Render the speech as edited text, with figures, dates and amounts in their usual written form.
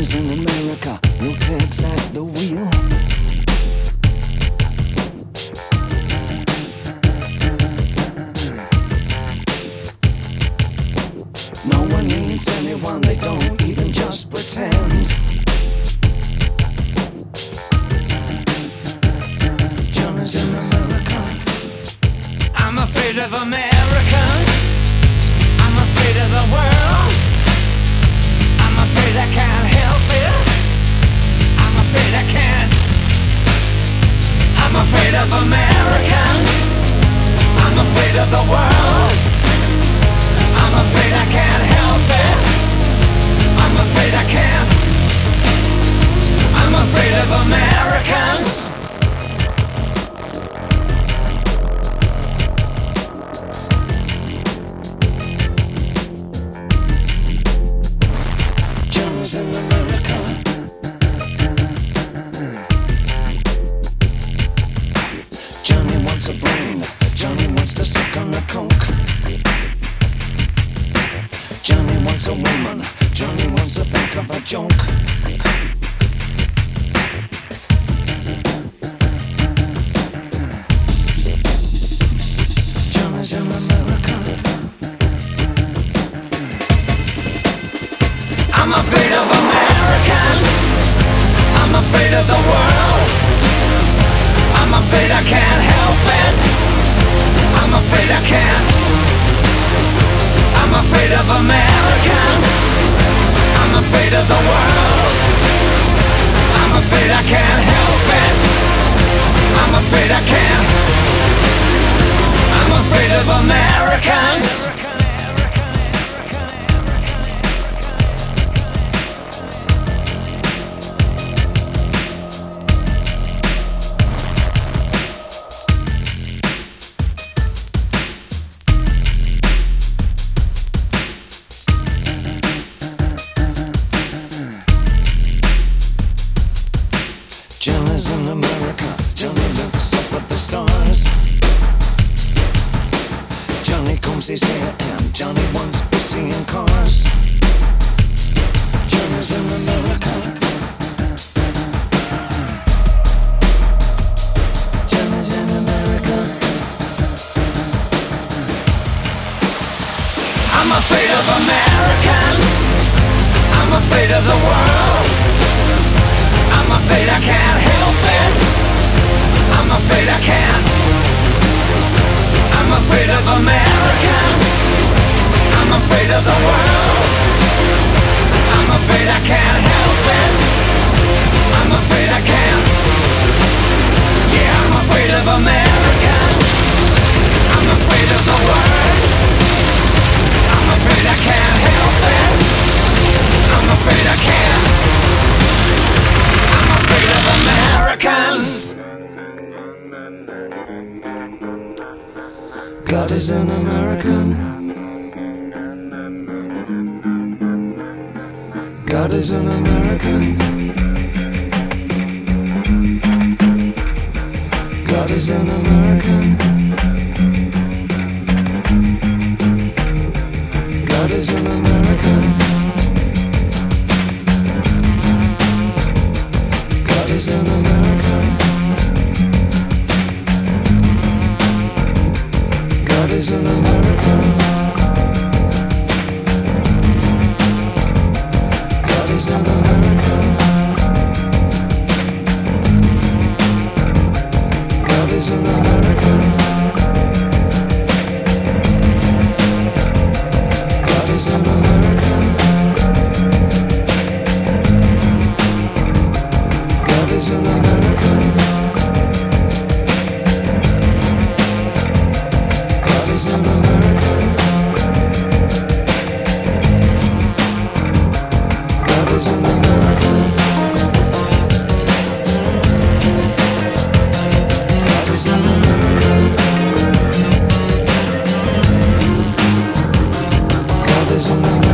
is in America, no tags at the wheel. No one needs anyone, they don't even just pretend. John is in America. I'm afraid of Americans. I'm afraid of the world. I'm afraid I can't help it. I'm afraid I can't. I'm afraid of Americans. I'm afraid of the world. I'm afraid I can't help it. I'm afraid I can't. I'm afraid of Americans. Johnny's in America. Johnny wants a brain. Johnny wants to suck on the coke. Johnny wants a woman. Johnny wants to think of a joke. Johnny's in America. I'm afraid of Americans. I'm afraid of the world. I'm afraid I can't help it. I'm afraid I can't. I'm afraid of Americans. I'm afraid of the world. I'm afraid I can't help it. I'm afraid I can't. I'm afraid of Americans. Johnny's in America. Johnny looks up at the stars. Johnny combs his hair and Johnny wants pussy in cars. Johnny's in America. Johnny's in America. I'm afraid of Americans. I'm afraid of the world. I'm afraid I can't help it. I'm afraid I can't. I'm afraid of Americans. I'm afraid of the world. I'm afraid I can't help it. I'm afraid I can't. Yeah, I'm afraid of Americans. I'm afraid of the worst. I'm afraid I can't help it. I'm afraid I can't. I'm afraid of Americans. God is an American. God is an American. God is an American. God is an American. God is an American. God is an American. God is an American. God is an American. God is an American. God is an American. God is an American. God is an American. God is an American. God is an American.